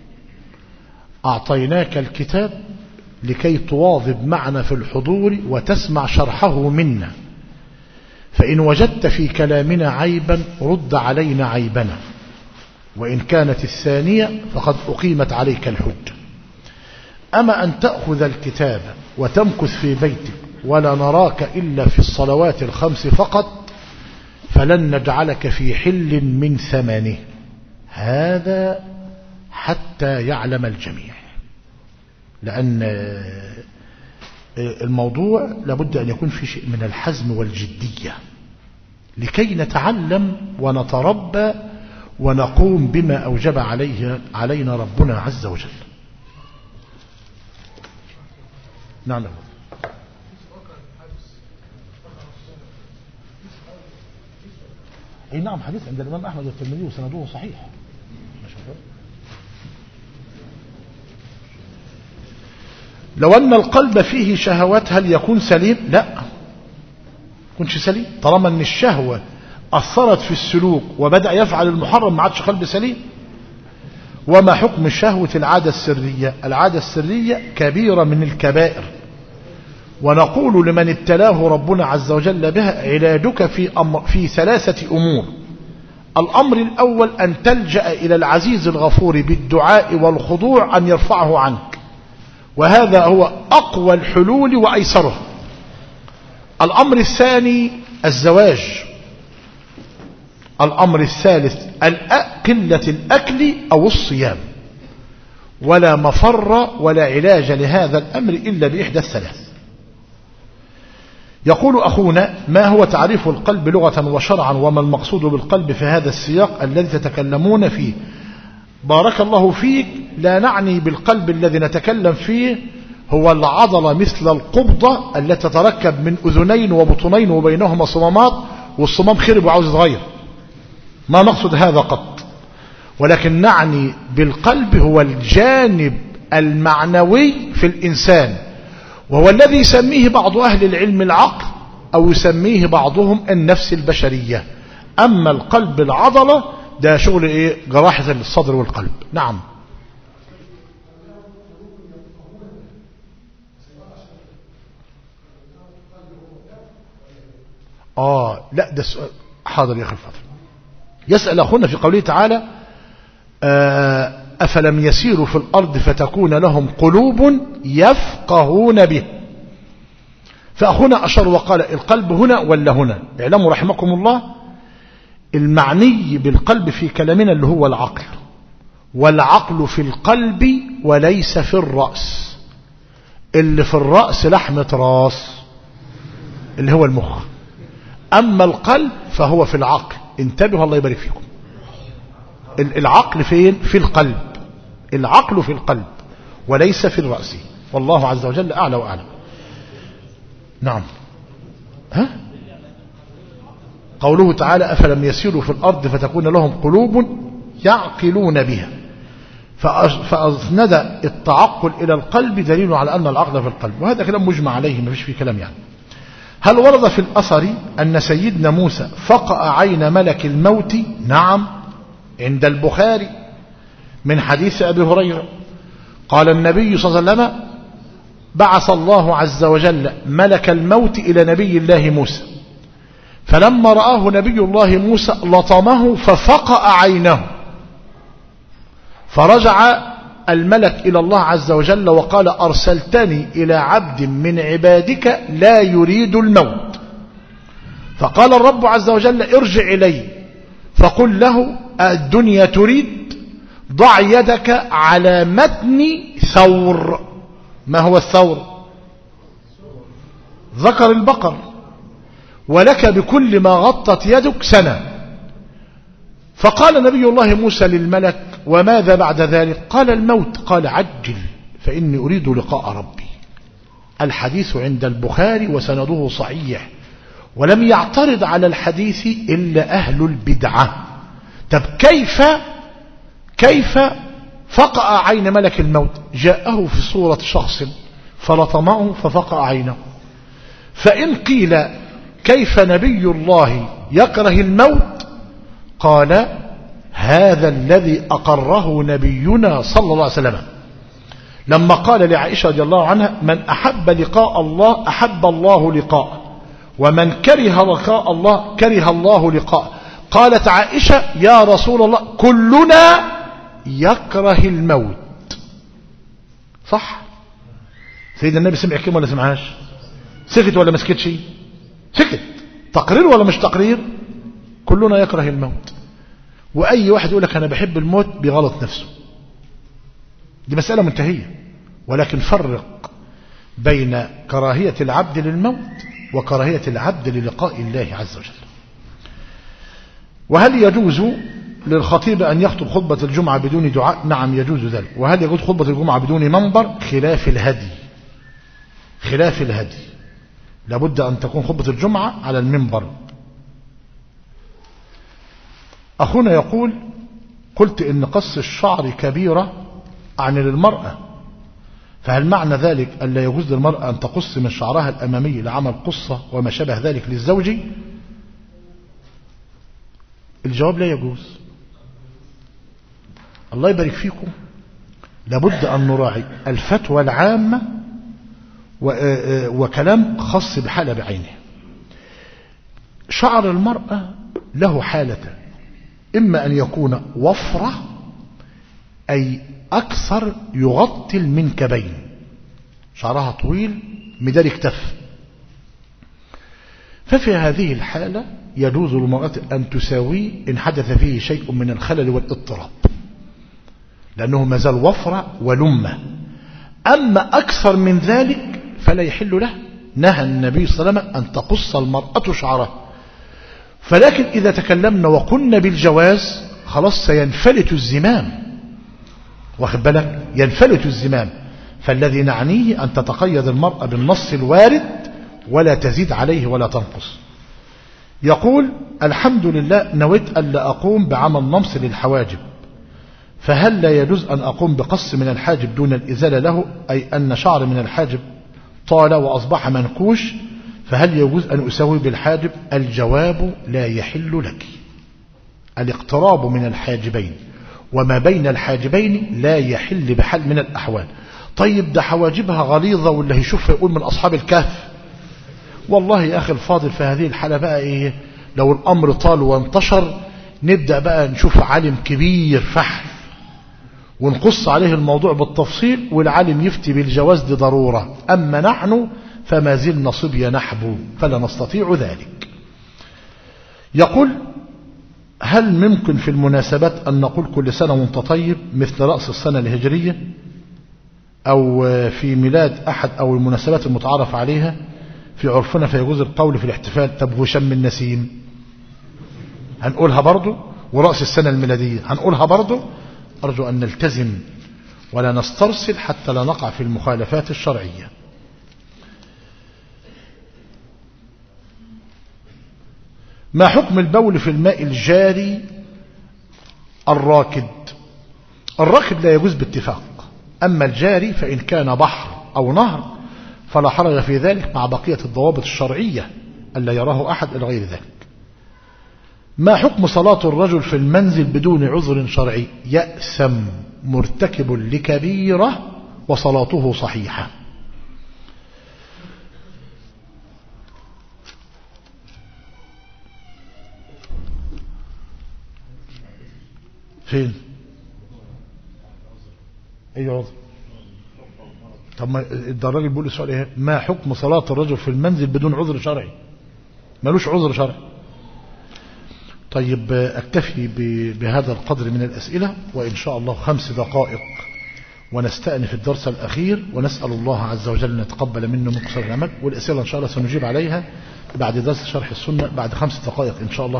أعطيناك الكتاب لكي تواظب معنا في الحضور وتسمع شرحه منا، فإن وجدت في كلامنا عيبا رد علينا عيبنا، وإن كانت الثانية فقد أقيمت عليك الحجة. أما أن تأخذ الكتاب وتمكث في بيتك ولا نراك إلا في الصلوات الخمس فقط، فلن نجعلك في حل من ثمنه، هذا حتى يعلم الجميع، لأن الموضوع لابد أن يكون في شيء من الحزم والجدية لكي نتعلم ونتربى ونقوم بما أوجب عليه علينا ربنا عز وجل. نعم. أي نعم، حديث عند الإمام أحمد والترمذي وسنده صحيح. لو أن القلب فيه شهوات هل يكون سليم؟ لا، يكونش سليم طالما أن الشهوة أثرت في السلوك وبدأ يفعل المحرم ما عادش قلب سليم. وما حكم شهوة العادة السرية؟ العادة السرية كبيرة من الكبائر، ونقول لمن ابتلاه ربنا عز وجل بها علاجك في, أمر في ثلاثة أمور. الأمر الأول أن تلجأ إلى العزيز الغفور بالدعاء والخضوع أن يرفعه عنك، وهذا هو أقوى الحلول وأيسره. الأمر الثاني الزواج. الأمر الثالث قلة الأكل أو الصيام. ولا مفر ولا علاج لهذا الأمر إلا بإحدى الثلاث. يقول أخونا: ما هو تعريف القلب لغة وشرعا، وما المقصود بالقلب في هذا السياق الذي تتكلمون فيه؟ بارك الله فيك. لا نعني بالقلب الذي نتكلم فيه هو العضلة مثل القبضة التي تتركب من أذنين وبطنين وبينهما صمامات، والصمام خرب وعاوز يتغير، ما نقصد هذا قط. ولكن نعني بالقلب هو الجانب المعنوي في الإنسان، وهو الذي يسميه بعض أهل العلم العقل، أو يسميه بعضهم النفس البشرية. أما القلب العضلة ده شغل إيه؟ جراحة الصدر والقلب. نعم. آه لا ده سؤال. حاضر يا أخي الفاضل. يسأل أخونا في قوله تعالى: أفلم يسيروا في الأرض فتكون لهم قلوب يفقهون به. فأخونا أشار وقال: القلب هنا ولا هنا؟ اعلموا رحمكم الله المعني بالقلب في كلامنا اللي هو العقل، والعقل في القلب وليس في الرأس. اللي في الرأس لحمة راس اللي هو المخ، أما القلب فهو في العقل. انتبهوا الله يبارك فيكم. العقل فين؟ في القلب. العقل في القلب وليس في الرأس، والله عز وجل أعلى وأعلم. نعم. ها؟ قوله تعالى: أفلم يسيروا في الأرض فتكون لهم قلوب يعقلون بها، فأسند التعقل إلى القلب دليل على أن العقل في القلب، وهذا كلام مجمع عليه ما فيش فيه كلام يعني. هل ورد في الأثر أن سيدنا موسى فقأ عين ملك الموت؟ نعم، عند البخاري من حديث أبي هريرة قال النبي صلى الله عليه وسلم: بعث الله عز وجل ملك الموت إلى نبي الله موسى، فلما رآه نبي الله موسى لطمه ففقأ عينه، فرجع الملك إلى الله عز وجل وقال: أرسلتني إلى عبد من عبادك لا يريد الموت. فقال الرب عز وجل: ارجع إلي فقل له: الدنيا تريد؟ ضع يدك على متن ثور. ما هو الثور؟ ذكر البقر، ولك بكل ما غطت يدك سنة. فقال نبي الله موسى للملك: وماذا بعد ذلك؟ قال: الموت. قال: عجل فإني أريد لقاء ربي. الحديث عند البخاري وسنده صحيح، ولم يعترض على الحديث إلا أهل البدعة. طب كيف كيف فقأ عين ملك الموت؟ جاءه في صورة شخص فلطمه ففقأ عينه. فإن قيل كيف نبي الله يكره الموت؟ قال: هذا الذي أقره نبينا صلى الله عليه وسلم لما قال لعائشة رضي الله عنها: من أحب لقاء الله أحب الله لقاءه، ومن كره لقاء الله كره الله لقاءه. قالت عائشة: يا رسول الله كلنا يكره الموت. صح؟ سيدنا النبي سمع كلمة ولا سمعهاش؟ سكت ولا ما سكتش؟ سكت. تقرير ولا مش تقرير؟ كلنا يكره الموت. وأي واحد يقول لك أنا بحب الموت بغلط نفسه، دي مسألة منتهية. ولكن فرق بين كراهية العبد للموت وكراهية العبد للقاء الله عز وجل. وهل يجوز للخطيب أن يخطب خطبة الجمعة بدون دعاء؟ نعم يجوز ذلك. وهل يجوز خطبة الجمعة بدون منبر؟ خلاف الهدي. خلاف الهدي لابد أن تكون خطبة الجمعة على المنبر. أخونا يقول: قلت إن قص الشعر كبيرة عن للمرأة، فهل معنى ذلك أن لا يجوز للمرأة أن تقص من شعرها الأمامي لعمل قصة وما شابه ذلك للزوج؟ الجواب لا يجوز. الله يبارك فيكم، لابد أن نراعي الفتوى العامة وكلام خاص بحالة بعينه. شعر المرأة له حالة، إما أن يكون وفرة أي أكثر يغطي المنكبين، شعرها طويل مدار كتف، ففي هذه الحالة يجوز للمرأة أن تساويه إن حدث فيه شيء من الخلل والاضطراب، لأنه ما زال وفرة ولمة. أما أكثر من ذلك فلا يحل له، نهى النبي صلى الله عليه وسلم أن تقص المرأة شعرها. فلكن إذا تكلمنا وقلنا بالجواز خلاص سينفلت الزمام، واخد بالك، ينفلت الزمام. فالذي نعنيه أن تتقيد المرأة بالنص الوارد ولا تزيد عليه ولا تنقص. يقول الحمد لله نويت ألا أقوم بعمل نمص للحواجب، فهل لا يجوز أن أقوم بقص من الحاجب دون الإزالة له، أي أن شعر من الحاجب طال وأصبح منكوش، فهل يجوز أن أسوي بالحاجب؟ الجواب لا يحل لك. الاقتراب من الحاجبين وما بين الحاجبين لا يحل بحال من الأحوال. طيب ده حواجبها غليظة واللي هيشوفها يقول من أصحاب الكهف. والله يا أخي الفاضل في هذه الحالة بقى إيه، لو الأمر طال وانتشر نبدأ بقى نشوف عالم كبير فحل ونقص عليه الموضوع بالتفصيل والعالم يفتي بالجواز دي ضرورة. أما نحن فما زلنا صبية نحبو فلا نستطيع ذلك. يقول هل ممكن في المناسبات أن نقول كل سنة وانت طيب مثل رأس السنة الهجرية أو في ميلاد أحد أو المناسبات المتعارف عليها في عرفنا فيجوز القول في الاحتفال؟ طب وشم النسيم هنقولها برضو، ورأس السنة الميلادية هنقولها برضو. أرجو أن نلتزم ولا نسترسل حتى لا نقع في المخالفات الشرعية. ما حكم البول في الماء الجاري الراكد؟ الراكد لا يجوز باتفاق، أما الجاري فإن كان بحر أو نهر فلا حرج في ذلك مع بقية الضوابط الشرعية ألا يراه أحد إلى غير ذلك. ما حكم صلاة الرجل في المنزل بدون عذر شرعي؟ يأثم مرتكب لكبيرة وصلاته صحيحة. فين اي عذر؟ طب ما الراجل بيقول السؤال ايه؟ ما حكم صلاة الرجل في المنزل بدون عذر شرعي؟ ملوش عذر شرعي. طيب اكتفي بهذا القدر من الأسئلة، وإن شاء الله خمس دقائق ونستأنف الدرس الأخير، ونسأل الله عز وجل أن يتقبل منا ومنكم صالح العمل. والأسئلة إن شاء الله سنجيب عليها بعد درس شرح السنة بعد خمس دقائق إن شاء الله.